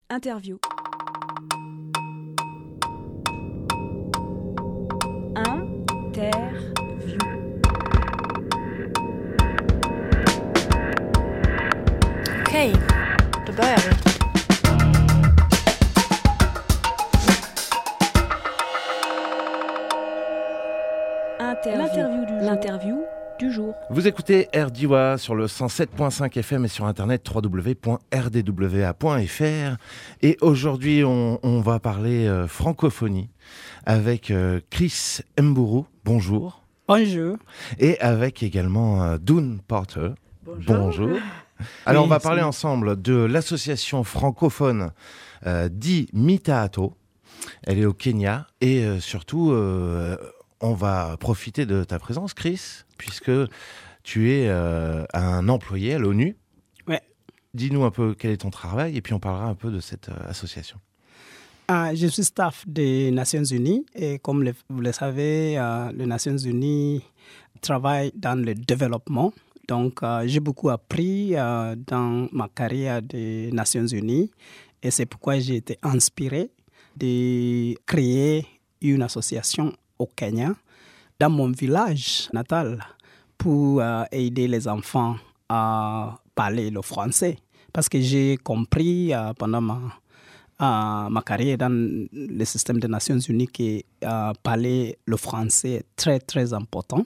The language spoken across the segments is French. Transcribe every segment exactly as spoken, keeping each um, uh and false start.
Interview. Interview. Okej, då börjar vi. Interview. L'interview du jour. L'interview du jour. Vous écoutez RDiwa sur le cent sept virgule cinq F M et sur internet w w w point r d w a point f r. Et aujourd'hui, on, on va parler euh, francophonie avec euh, Chris Mburu. Bonjour. Bonjour. Et avec également euh, Doon Porter. Bonjour. Bonjour. Alors, Oui, on va parler c'est... ensemble de l'association francophone euh, dit Mitaato. Elle est au Kenya et euh, surtout... Euh, On va profiter de ta présence, Chris, puisque tu es euh, un employé à l'ONU. Ouais. Dis-nous un peu quel est ton travail et puis on parlera un peu de cette euh, association. Ah, je suis staff des Nations Unies et comme le, vous le savez, euh, les Nations Unies travaillent dans le développement. Donc, euh, j'ai beaucoup appris euh, dans ma carrière des Nations Unies et c'est pourquoi j'ai été inspiré de créer une association au Kenya, dans mon village natal, pour euh, aider les enfants à parler le français. Parce que j'ai compris euh, pendant ma, euh, ma carrière dans le système des Nations Unies que euh, parler le français est très, très important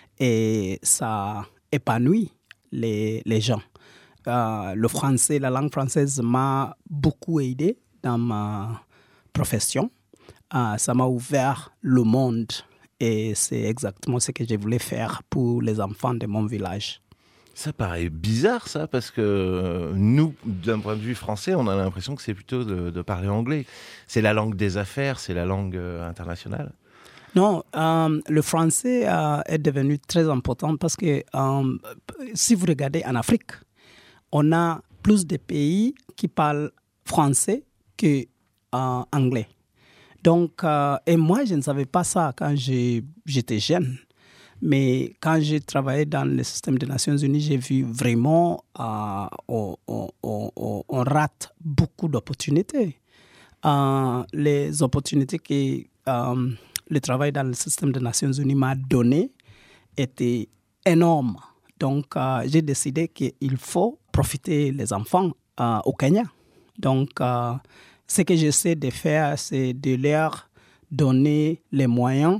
et ça épanouit les, les gens. Euh, le français, la langue française m'a beaucoup aidé dans ma profession. Ah, ça m'a ouvert le monde et c'est exactement ce que je voulais faire pour les enfants de mon village. Ça paraît bizarre, ça, parce que euh, nous, d'un point de vue français, on a l'impression que c'est plutôt de, de parler anglais. C'est la langue des affaires, c'est la langue euh, internationale. Non, euh, le français euh, est devenu très important parce que euh, si vous regardez en Afrique, on a plus de pays qui parlent français que euh, anglais. Donc, euh, et moi, je ne savais pas ça quand j'ai, j'étais jeune. Mais quand j'ai travaillé dans le système des Nations Unies, j'ai vu vraiment euh, on, on, on, on rate beaucoup d'opportunités. Euh, les opportunités que euh, le travail dans le système des Nations Unies m'a donné étaient énormes. Donc, euh, j'ai décidé qu'il faut profiter des enfants euh, au Kenya. Donc, euh, ce que j'essaie de faire, c'est de leur donner les moyens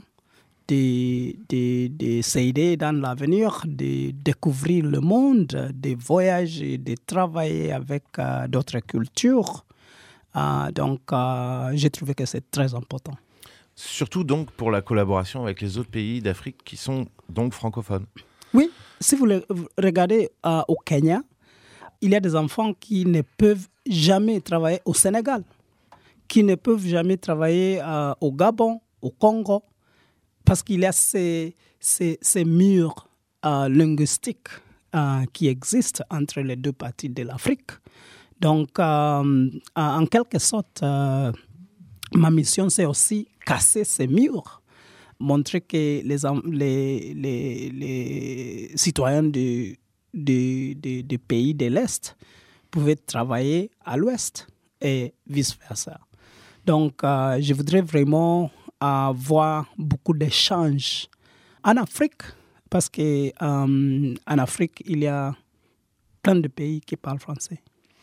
de, de, de s'aider dans l'avenir, de découvrir le monde, de voyager, de travailler avec euh, d'autres cultures. Euh, donc, euh, j'ai trouvé que c'est très important. Surtout donc pour la collaboration avec les autres pays d'Afrique qui sont donc francophones. Oui, si vous le regardez euh, au Kenya, il y a des enfants qui ne peuvent jamais travailler au Sénégal, qui ne peuvent jamais travailler euh, au Gabon, au Congo, parce qu'il y a ces, ces, ces murs euh, linguistiques euh, qui existent entre les deux parties de l'Afrique. Donc, euh, en quelque sorte, euh, ma mission, c'est aussi casser ces murs, montrer que les, les, les, les citoyens des de, de, de pays de l'Est pouvaient travailler à l'Ouest et vice-versa. Donc, euh, je voudrais vraiment avoir beaucoup d'échanges en Afrique, parce qu'en euh, Afrique, il y a plein de pays qui parlent français.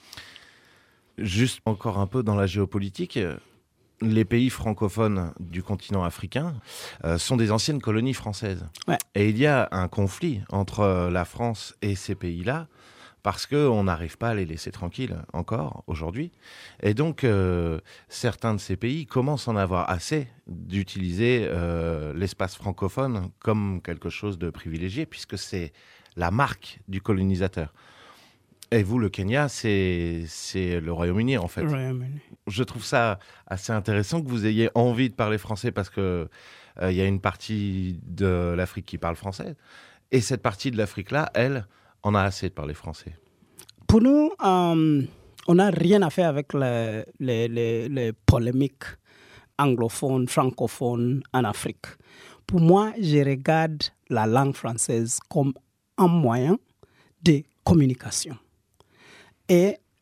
Juste encore un peu dans la géopolitique, les pays francophones du continent africain euh, sont des anciennes colonies françaises. Ouais. Et il y a un conflit entre la France et ces pays-là, parce qu'on n'arrive pas à les laisser tranquilles encore aujourd'hui. Et donc, euh, certains de ces pays commencent à en avoir assez d'utiliser euh, l'espace francophone comme quelque chose de privilégié, puisque c'est la marque du colonisateur. Et vous, le Kenya, c'est, c'est le Royaume-Uni, en fait. Le Royaume-Uni. Je trouve ça assez intéressant que vous ayez envie de parler français, parce qu'il euh, y a une partie de l'Afrique qui parle français. Et cette partie de l'Afrique-là, elle, on a assez de parler français. Pour nous, euh, on n'a rien à faire avec les, les, les, les polémiques anglophones, francophones en Afrique. Pour moi, je regarde la langue française comme un moyen de communication. Et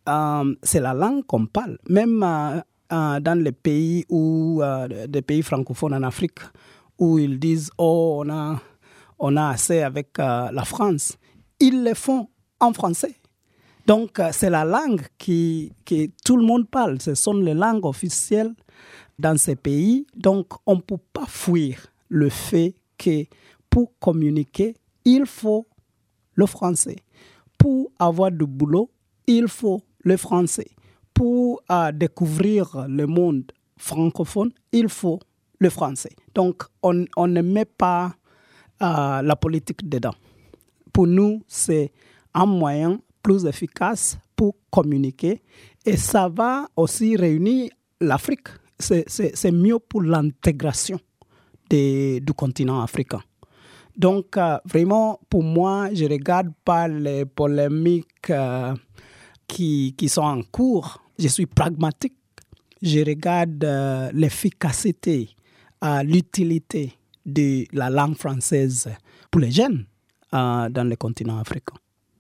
euh, c'est la langue qu'on parle. Même euh, euh, dans les pays, où, euh, des pays francophones en Afrique, où ils disent « Oh, on a, on a assez avec euh, la France », ils le font en français. Donc, euh, c'est la langue qui, que tout le monde parle. Ce sont les langues officielles dans ces pays. Donc, on ne peut pas fuir le fait que pour communiquer, il faut le français. Pour avoir du boulot, il faut le français. Pour euh, découvrir le monde francophone, il faut le français. Donc, on, on ne met pas euh, la politique dedans. Pour nous, c'est un moyen plus efficace pour communiquer. Et ça va aussi réunir l'Afrique. C'est, c'est, c'est mieux pour l'intégration de, du continent africain. Donc, euh, vraiment, pour moi, je ne regarde pas les polémiques euh, qui, qui sont en cours. Je suis pragmatique. Je regarde euh, l'efficacité, euh, l'utilité de la langue française pour les jeunes euh, dans le continent africain.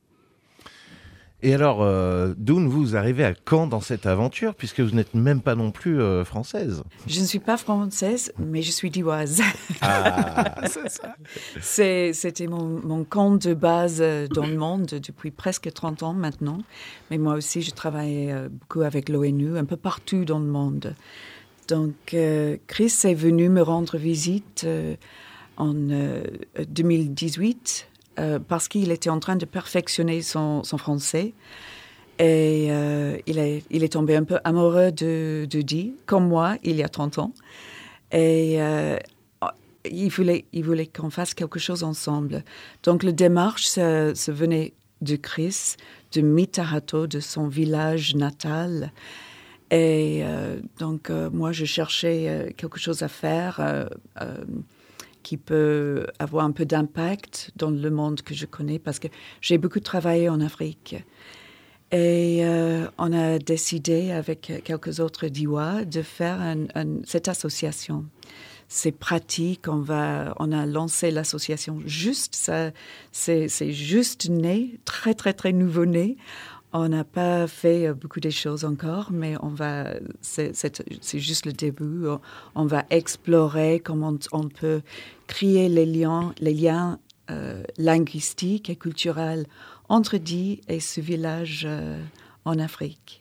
Et alors, euh, Doun, vous arrivez à quand dans cette aventure, puisque vous n'êtes même pas non plus euh, française? Je ne suis pas française, mais je suis dioise. Ah, c'est ça. C'est, c'était mon, mon compte de base dans le monde depuis presque trente ans maintenant. Mais moi aussi, je travaille beaucoup avec l'ONU, un peu partout dans le monde. Donc, euh, Chris est venu me rendre visite euh, en euh, deux mille dix-huit. Euh, parce qu'il était en train de perfectionner son, son français. Et euh, il, est, il est tombé un peu amoureux de, de Di, comme moi, il y a trente ans. Et euh, il voulait, il voulait qu'on fasse quelque chose ensemble. Donc, la démarche, ça, ça venait de Chris, de Mitahato, de son village natal. Et euh, donc, euh, moi, je cherchais euh, quelque chose à faire euh, euh, qui peut avoir un peu d'impact dans le monde que je connais, parce que j'ai beaucoup travaillé en Afrique. Et euh, on a décidé, avec quelques autres Diois, de faire un, un, cette association. C'est pratique, on, va, on a lancé l'association juste, ça, c'est, c'est juste né, très, très, très nouveau-né. On n'a pas fait beaucoup de choses encore, mais on va, c'est, c'est, c'est juste le début. On va explorer comment on peut créer les liens, les liens euh, linguistiques et culturels entre Di et ce village euh, en Afrique.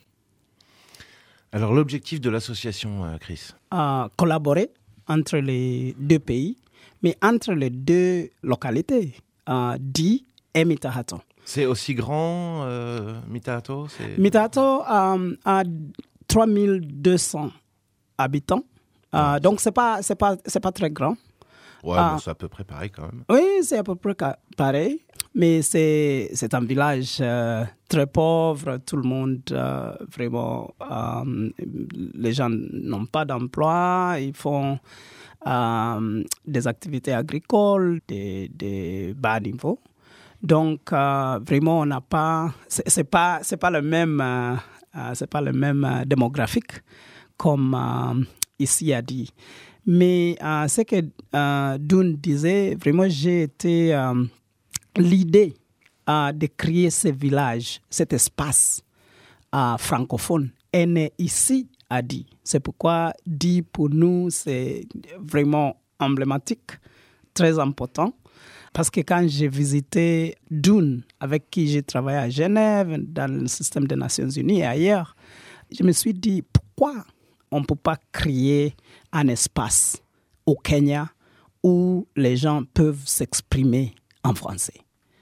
Alors, l'objectif de l'association, euh, Chris euh, Collaborer entre les deux pays, mais entre les deux localités, euh, Di et Mitahato. C'est aussi grand, euh, Mitahato c'est... Mitahato euh, a trois mille deux cents habitants. Euh, donc, ce n'est pas, c'est pas, c'est pas très grand. Ouais, euh, mais c'est à peu près pareil quand même. Oui, c'est à peu près pareil. Mais c'est, c'est un village euh, très pauvre. Tout le monde, euh, vraiment, euh, les gens n'ont pas d'emploi. Ils font euh, des activités agricoles de, de bas niveau. Donc, euh, vraiment, on n'a pas... C'est, c'est pas, c'est pas le même, euh, c'est pas le même euh, démographique comme euh, ici à Di. Mais euh, ce que euh, Doun disait, vraiment, j'ai été... Euh, l'idée euh, de créer ce village, cet espace euh, francophone est née ici à Di. C'est pourquoi Di, pour nous, c'est vraiment emblématique, très important. Parce que quand j'ai visité Doun, avec qui j'ai travaillé à Genève, dans le système des Nations Unies et ailleurs, je me suis dit, pourquoi on ne peut pas créer un espace au Kenya où les gens peuvent s'exprimer en français?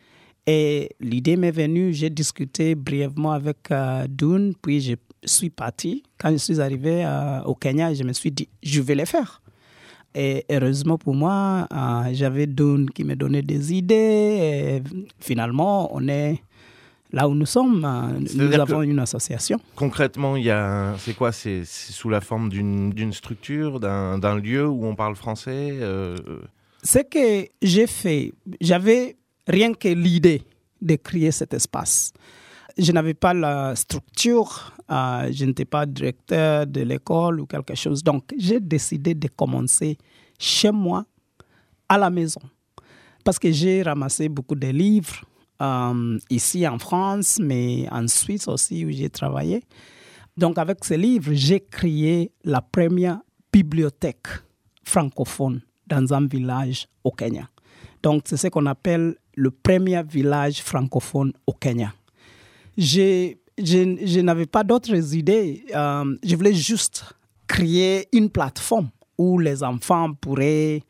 Et l'idée m'est venue, j'ai discuté brièvement avec euh, Doun, puis je suis parti. Quand je suis arrivé euh, au Kenya, je me suis dit, je vais le faire. Et heureusement pour moi, euh, j'avais Doun qui me donnait des idées. Et finalement, on est là où nous sommes. Euh, nous avons une association. Concrètement, il y a un, c'est quoi c'est, c'est sous la forme d'une, d'une structure, d'un, d'un lieu où on parle français euh... Ce que j'ai fait, j'avais rien que l'idée de créer cet espace. Je n'avais pas la structure, euh, je n'étais pas directeur de l'école ou quelque chose. Donc, j'ai décidé de commencer chez moi, à la maison. Parce que j'ai ramassé beaucoup de livres euh, ici en France, mais en Suisse aussi où j'ai travaillé. Donc avec ce livre, j'ai créé la première bibliothèque francophone dans un village au Kenya. Donc c'est ce qu'on appelle le premier village francophone au Kenya. J'ai, je, je n'avais pas d'autres idées. Euh, je voulais juste créer une plateforme où les enfants pourraient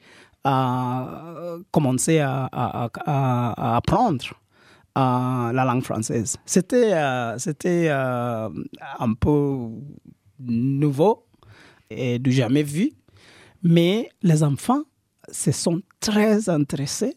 euh, commencer à, à, à, à apprendre euh, la langue française. C'était, euh, c'était euh, un peu nouveau et du jamais vu, mais les enfants se sont très intéressés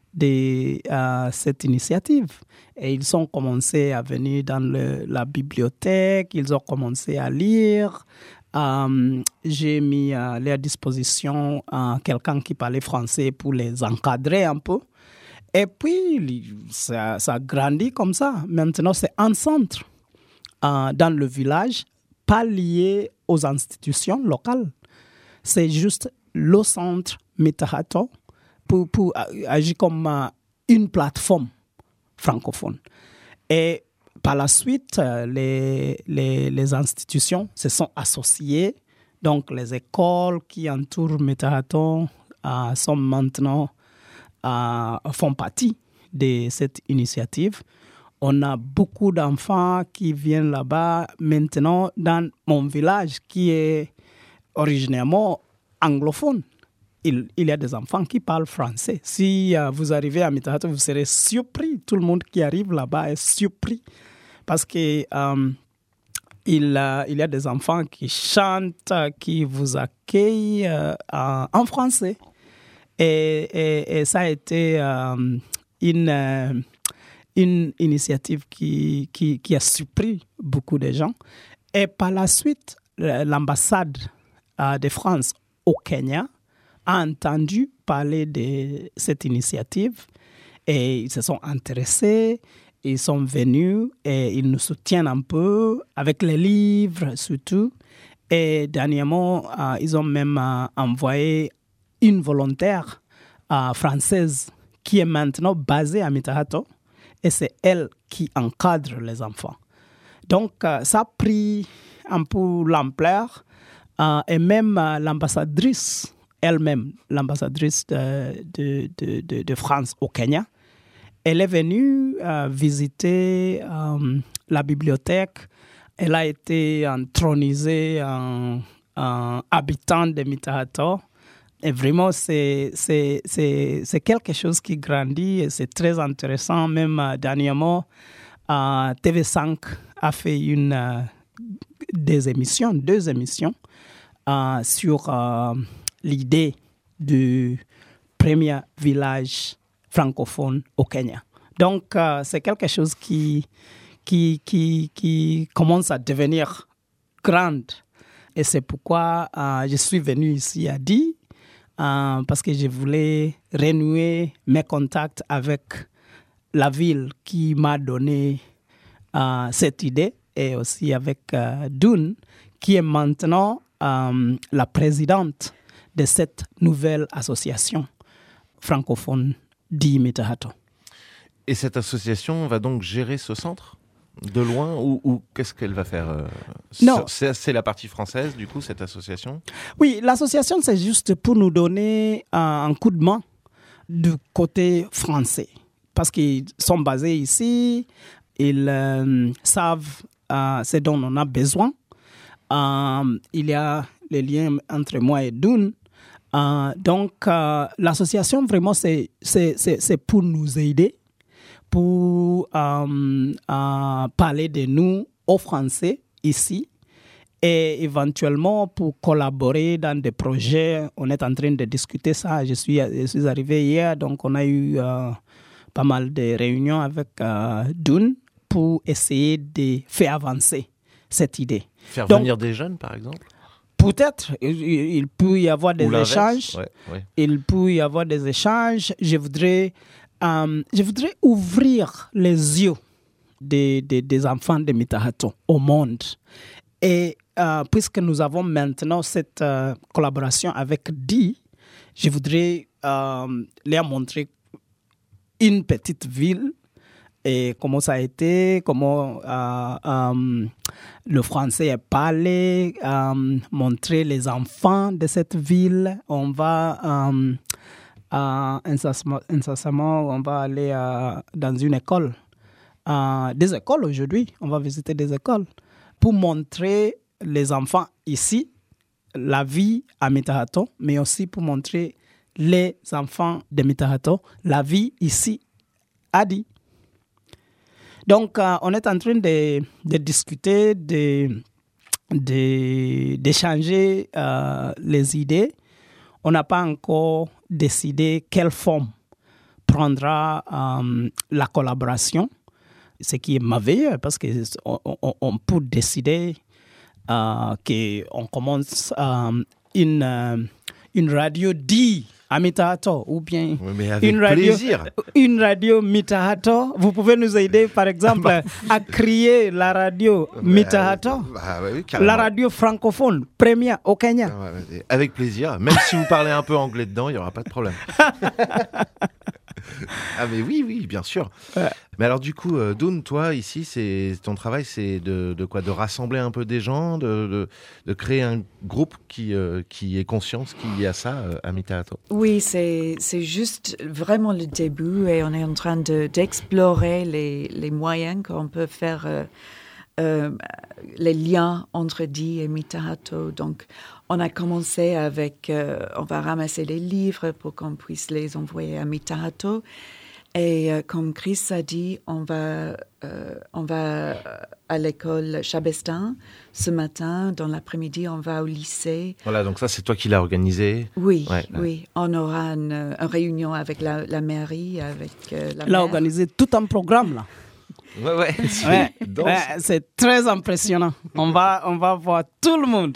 de euh, cette initiative. Et ils ont commencé à venir dans le, la bibliothèque, ils ont commencé à lire. Euh, j'ai mis à leur disposition euh, quelqu'un qui parlait français pour les encadrer un peu. Et puis, ça, ça a grandi comme ça. Maintenant, c'est un centre euh, dans le village, pas lié aux institutions locales. C'est juste le centre Mitahato pour, pour agir comme euh, une plateforme francophone. Et par la suite, les, les, les institutions se sont associées. Donc, les écoles qui entourent Mitahato euh, sont maintenant, euh, font partie de cette initiative. On a beaucoup d'enfants qui viennent là-bas. Maintenant, dans mon village, qui est originairement anglophone, il, il y a des enfants qui parlent français. Si euh, vous arrivez à Mitahato, vous serez surpris. Tout le monde qui arrive là-bas est surpris. Parce qu'il euh, il, euh, il y a des enfants qui chantent, qui vous accueillent euh, en, en français. Et, et, et ça a été euh, une, euh, une initiative qui, qui, qui a surpris beaucoup de gens. Et par la suite, l'ambassade euh, de France au Kenya a entendu parler de cette initiative et ils se sont intéressés. Ils sont venus et ils nous soutiennent un peu avec les livres surtout. Et dernièrement, euh, ils ont même euh, envoyé une volontaire euh, française qui est maintenant basée à Mitahato et c'est elle qui encadre les enfants. Donc, euh, ça a pris un peu l'ampleur euh, et même euh, l'ambassadrice elle-même, l'ambassadrice de, de, de, de, de France au Kenya, elle est venue euh, visiter euh, la bibliothèque. Elle a été intronisée en, en habitant de Mitahato. Et vraiment, c'est, c'est, c'est, c'est quelque chose qui grandit et c'est très intéressant. Même euh, dernièrement, euh, T V cinq a fait une, euh, des émissions, deux émissions euh, sur euh, l'idée du premier village francophone au Kenya. Donc, euh, c'est quelque chose qui, qui, qui, qui commence à devenir grande. Et c'est pourquoi euh, je suis venu ici à Di, euh, parce que je voulais renouer mes contacts avec la ville qui m'a donné euh, cette idée, et aussi avec euh, Dune, qui est maintenant euh, la présidente de cette nouvelle association francophone Di Mitahato. Et cette association va donc gérer ce centre de loin ou, ou qu'est-ce qu'elle va faire euh, Non. C'est, c'est la partie française, du coup, cette association? Oui, l'association, c'est juste pour nous donner un, un coup de main du côté français. Parce qu'ils sont basés ici, ils euh, savent euh, ce dont on a besoin. Euh, il y a les liens entre moi et Dune. Euh, donc, euh, l'association, vraiment, c'est, c'est, c'est, c'est pour nous aider, pour euh, euh, parler de nous aux Français ici et éventuellement pour collaborer dans des projets. On est en train de discuter ça. Je suis, je suis arrivé hier, donc on a eu euh, pas mal de réunions avec euh, Dune pour essayer de faire avancer cette idée. Faire donc, venir des jeunes, par exemple? Peut-être, il, il peut y avoir des échanges. Ouais, ouais. Il peut y avoir des échanges. Je voudrais, euh, je voudrais ouvrir les yeux des, des, des enfants de Mitahato au monde. Et euh, puisque nous avons maintenant cette euh, collaboration avec Di, je voudrais euh, leur montrer une petite ville et comment ça a été, comment euh, euh, le français est parlé, euh, montrer les enfants de cette ville. On va euh, euh, incessamment, incessamment, on va aller euh, dans une école, euh, des écoles aujourd'hui. On va visiter des écoles pour montrer les enfants ici la vie à Mitahatto, mais aussi pour montrer les enfants de Mitahatto la vie ici à Di. Donc, euh, on est en train de, de discuter, de, de, d'échanger euh, les idées. On n'a pas encore décidé quelle forme prendra euh, la collaboration, ce qui est merveilleux parce qu'on on, on peut décider euh, qu'on commence euh, une, euh, une radio Di à Mitahatto ou bien oui, mais avec une radio, plaisir. une radio Mitahatto. Vous pouvez nous aider, par exemple, à créer la radio Mitahatto, bah, oui, la radio francophone première au Kenya. Avec plaisir. Même si vous parlez un peu anglais dedans, il n'y aura pas de problème. Ah mais oui, oui, bien sûr. Ouais. Mais alors du coup, euh, Doun, toi, ici, c'est, ton travail, c'est de, de quoi ? De rassembler un peu des gens, de, de, de créer un groupe qui, euh, qui ait conscience qu'il y a ça euh, à Mitahatto. Oui, c'est, c'est juste vraiment le début et on est en train de, d'explorer les, les moyens qu'on peut faire, euh, euh, les liens entre Di et Mitahatto. Donc, on a commencé avec, euh, on va ramasser les livres pour qu'on puisse les envoyer à Mitahatto. Et euh, comme Chris a dit, on va, euh, on va à l'école Chabestin ce matin. Dans l'après-midi, on va au lycée. Voilà, donc ça, c'est toi qui l'as organisé. Oui, ouais, oui. Ouais. On aura une, une réunion avec la, la mairie, avec euh, la Il a organisé tout un programme, là. Ouais, ouais, c'est, ouais, ouais, c'est très impressionnant. On va, on va voir tout le monde.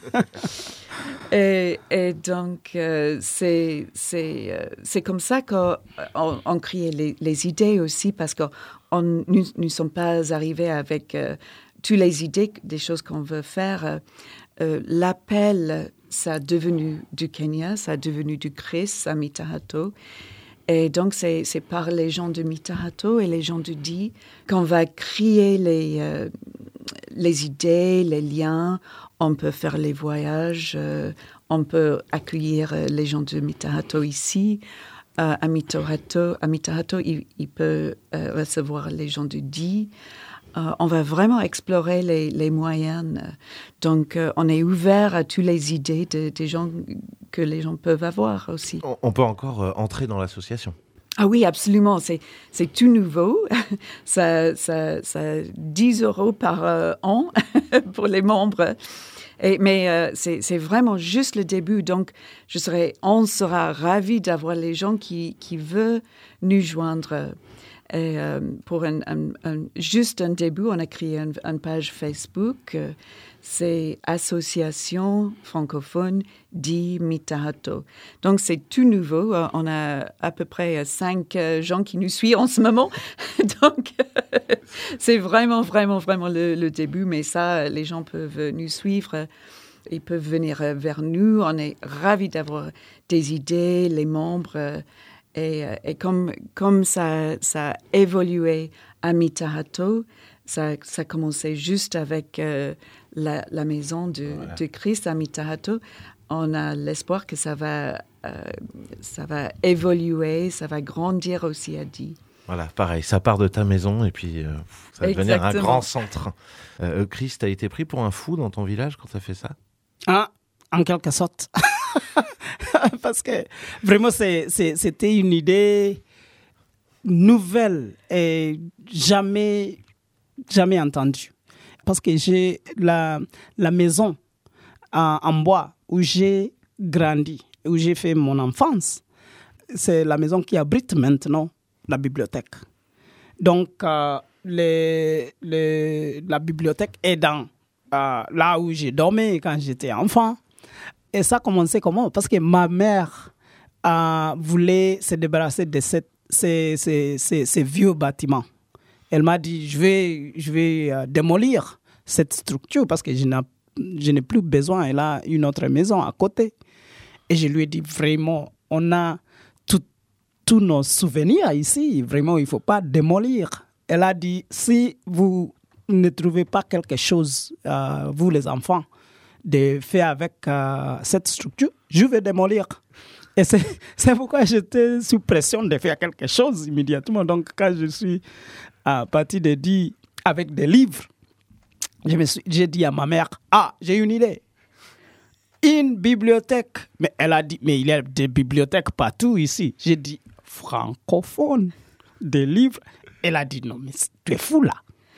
et, et donc, euh, c'est, c'est, euh, c'est comme ça qu'on on crée les, les idées aussi, parce que on, nous ne sommes pas arrivés avec euh, toutes les idées des choses qu'on veut faire. Euh, l'appel, ça a devenu du Kenya, ça a devenu du Chris à Mitahatto. Et donc, c'est, c'est par les gens de Mitahatto et les gens de Di qu'on va créer les, euh, les idées, les liens. On peut faire les voyages, euh, on peut accueillir les gens de Mitahatto ici. Euh, à Mitahatto, à Mitahatto il, il peut euh, recevoir les gens de Di. Euh, on va vraiment explorer les, les moyens. Donc, euh, on est ouvert à toutes les idées de, des gens que les gens peuvent avoir aussi. On, on peut encore euh, entrer dans l'association. Ah oui, absolument. C'est, c'est tout nouveau. ça, ça, ça dix euros par euh, an pour les membres. Et, mais euh, c'est, c'est vraiment juste le début. Donc, je serais, on sera ravis d'avoir les gens qui, qui veulent nous joindre. Et euh, pour un, un, un, juste un début, on a créé une un page Facebook. Euh, c'est Association francophone Di Mitahatto. Donc, c'est tout nouveau. Euh, on a à peu près cinq euh, gens qui nous suivent en ce moment. Donc, euh, c'est vraiment, vraiment, vraiment le, le début. Mais ça, les gens peuvent nous suivre. Ils peuvent venir vers nous. On est ravis d'avoir des idées, les membres. Euh, Et, et comme, comme ça, ça a évolué à Mitahatto, ça, ça commençait juste avec euh, la, la maison de, voilà. de Christ à Mitahatto. On a l'espoir que ça va, euh, ça va évoluer, ça va grandir aussi à Di. Voilà, pareil, ça part de ta maison et puis euh, ça va devenir un grand centre. Euh, Chris, t'as été pris pour un fou dans ton village quand t'as fait ça ? Ah, en quelque sorte. Parce que vraiment, c'est, c'est, c'était une idée nouvelle et jamais, jamais entendue. Parce que j'ai la, la maison en, en bois où j'ai grandi, où j'ai fait mon enfance. C'est la maison qui abrite maintenant la bibliothèque. Donc, euh, les, les, la bibliothèque est dans euh, là où j'ai dormi quand j'étais enfant. Et ça a commencé comment ? Parce que ma mère euh, voulait se débarrasser de cette, ces, ces, ces, ces vieux bâtiments. Elle m'a dit, je vais, je vais euh, démolir cette structure parce que je, n'ai, je n'ai plus besoin. Elle a une autre maison à côté. Et je lui ai dit, vraiment, on a tous nos souvenirs ici. Vraiment, il ne faut pas démolir elle a dit, si vous ne trouvez pas quelque chose, euh, vous les enfants, de faire avec euh, cette structure, je vais démolir. Et c'est, c'est pourquoi j'étais sous pression de faire quelque chose immédiatement. Donc, quand je suis euh, parti de dire avec des livres, je me suis, j'ai dit à ma mère, ah, j'ai une idée. Une bibliothèque. Mais elle a dit, mais il y a des bibliothèques partout ici. J'ai dit, francophone, des livres. Elle a dit, non, mais tu es fou là.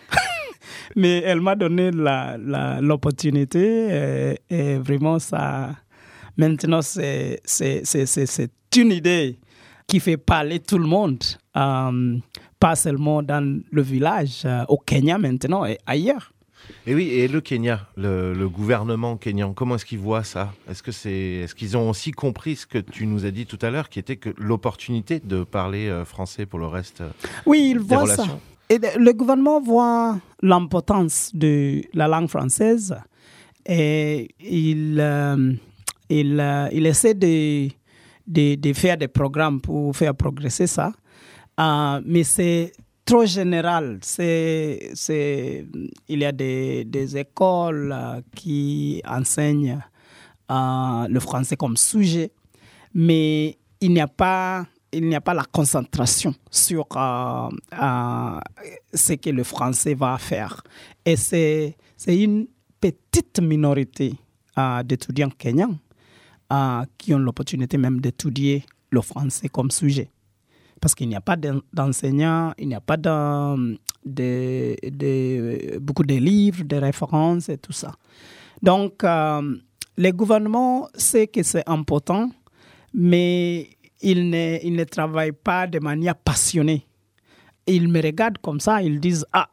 Mais elle m'a donné la, la, l'opportunité et, et vraiment ça... Maintenant, c'est, c'est, c'est, c'est, c'est une idée qui fait parler tout le monde, euh, pas seulement dans le village, euh, au Kenya maintenant et ailleurs. Et oui, et le Kenya, le, le gouvernement kenyan, comment est-ce qu'ils voient ça ? Est-ce que c'est, est-ce qu'ils ont aussi compris ce que tu nous as dit tout à l'heure, qui était que l'opportunité de parler euh, français pour le reste euh, oui, ils des voient relations ? Ça. Et le gouvernement voit l'importance de la langue française et il, euh, il, euh, il essaie de, de, de faire des programmes pour faire progresser ça. Euh, mais c'est trop général. C'est, c'est, il y a des, des écoles euh, qui enseignent euh, le français comme sujet, mais il n'y a pas... il n'y a pas la concentration sur euh, euh, ce que le français va faire. Et c'est, c'est une petite minorité euh, d'étudiants kenyans euh, qui ont l'opportunité même d'étudier le français comme sujet. Parce qu'il n'y a pas d'enseignants, il n'y a pas de, de, de, beaucoup de livres, de références et tout ça. Donc, euh, le gouvernement sait que c'est important, mais Ils ne, ils ne travaillent pas de manière passionnée. Ils me regardent comme ça, ils disent « Ah,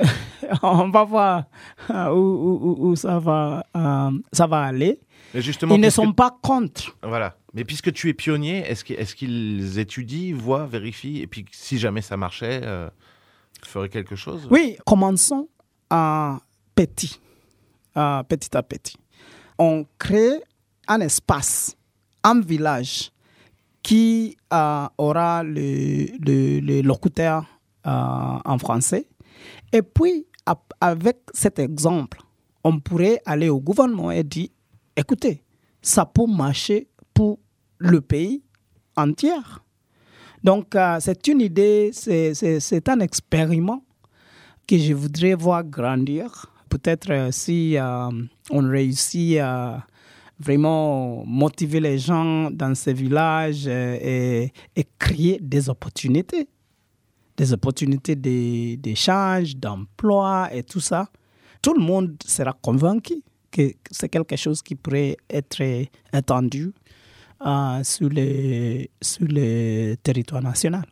on va voir où, où, où ça, va, euh, ça va aller. » Ils ne sont pas contre. Voilà. Mais puisque tu es pionnier, est-ce, que, est-ce qu'ils étudient, voient, vérifient, et puis si jamais ça marchait, euh, tu ferais quelque chose ? Oui, commençons à petit, à petit à petit. On crée un espace, un village, qui euh, aura le, le, le locuteur euh, en français. Et puis, à, avec cet exemple, on pourrait aller au gouvernement et dire, écoutez, ça peut marcher pour le pays entier. Donc, euh, c'est une idée, c'est, c'est, c'est un expériment que je voudrais voir grandir. Peut-être euh, si euh, on réussit à vraiment motiver les gens dans ces villages et, et créer des opportunités, des opportunités de, d'échange, d'emploi et tout ça. Tout le monde sera convaincu que c'est quelque chose qui pourrait être étendu euh, sur, les, sur le territoire national.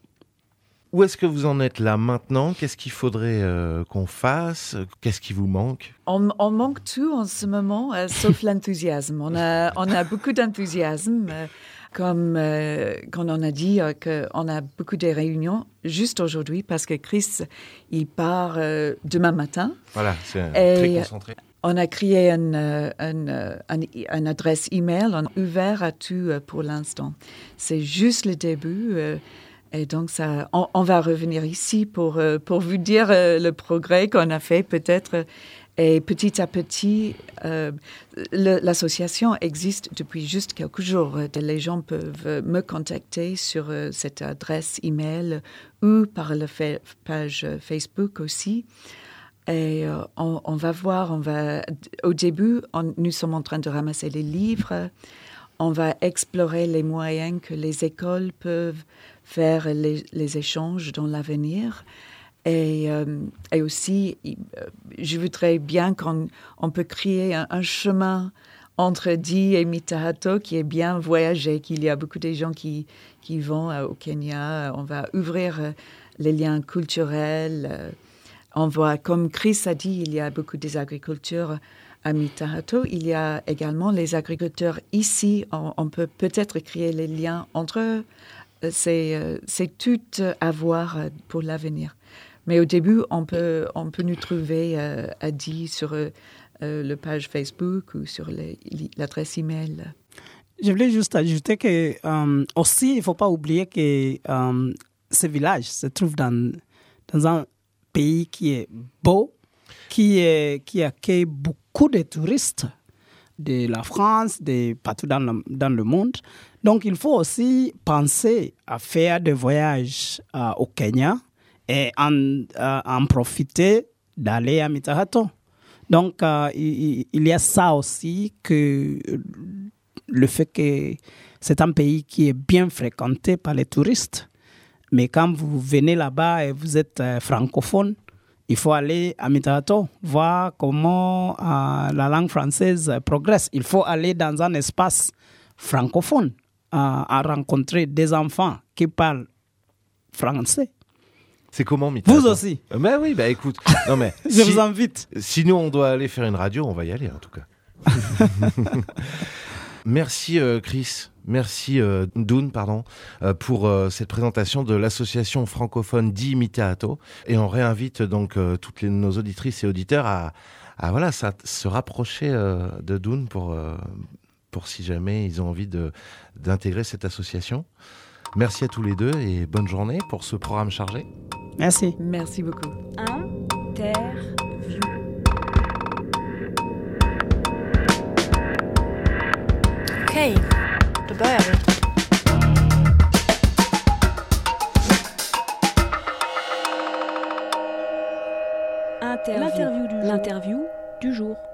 Où est-ce que vous en êtes là maintenant ? Qu'est-ce qu'il faudrait euh, qu'on fasse ? Qu'est-ce qui vous manque ? on, on manque tout en ce moment, euh, sauf l'enthousiasme. On a, on a beaucoup d'enthousiasme. Euh, comme, euh, comme on a dit, euh, qu'on a beaucoup de réunions juste aujourd'hui parce que Chris, il part euh, demain matin. Voilà, c'est Et très concentré. On a créé une, une, une, une adresse email, on est ouvert à tout pour l'instant. C'est juste le début. Euh, Et donc, ça, on, on va revenir ici pour, pour vous dire euh, le progrès qu'on a fait peut-être. Et petit à petit, euh, le, l'association existe depuis juste quelques jours. Les gens peuvent me contacter sur euh, cette adresse email ou par la fa- page Facebook aussi. Et euh, on, on va voir, on va, au début, on, nous sommes en train de ramasser les livres. On va explorer les moyens que les écoles peuvent faire les, les échanges dans l'avenir. Et, euh, et aussi, je voudrais bien qu'on on peut créer un, un chemin entre Dee et Mitahato qui est bien voyagé, qu'il y a beaucoup de gens qui, qui vont au Kenya. On va ouvrir les liens culturels. On voit, comme Chris a dit, il y a beaucoup des agriculteurs à Mitahato. Il y a également les agriculteurs ici. On, on peut peut-être créer les liens entre eux. C'est, c'est tout à voir pour l'avenir. Mais au début, on peut, on peut nous trouver euh, à Dee sur euh, la page Facebook ou sur les, l'adresse email. Je voulais juste ajouter que euh, aussi, il ne faut pas oublier que euh, ce village se trouve dans, dans un pays qui est beau, qui, est, qui accueille beaucoup de touristes de la France, de partout dans le, dans le monde. Donc, il faut aussi penser à faire des voyages euh, au Kenya et en, euh, en profiter d'aller à Mitarato. Donc, euh, il, il y a ça aussi, que le fait que c'est un pays qui est bien fréquenté par les touristes. Mais quand vous venez là-bas et vous êtes euh, francophone, il faut aller à Mitarato, voir comment euh, la langue française progresse. Il faut aller dans un espace francophone, euh, à rencontrer des enfants qui parlent français. C'est comment, Mitarato? Vous aussi. euh, Mais oui, bah écoute, non mais je si, vous invite. Si nous on doit aller faire une radio, on va y aller en tout cas. Merci euh, Chris, merci euh, Doun, pardon, euh, pour euh, cette présentation de l'association francophone di Mitarato. Et on réinvite donc euh, toutes les, nos auditrices et auditeurs à, à voilà, ça, se rapprocher euh, de Doun pour, euh, pour si jamais ils ont envie de, d'intégrer cette association. Merci à tous les deux et bonne journée pour ce programme chargé. Merci. Merci beaucoup. Interview. Okej, då börjar vi. Interview. L'interview du, l'interview du jour.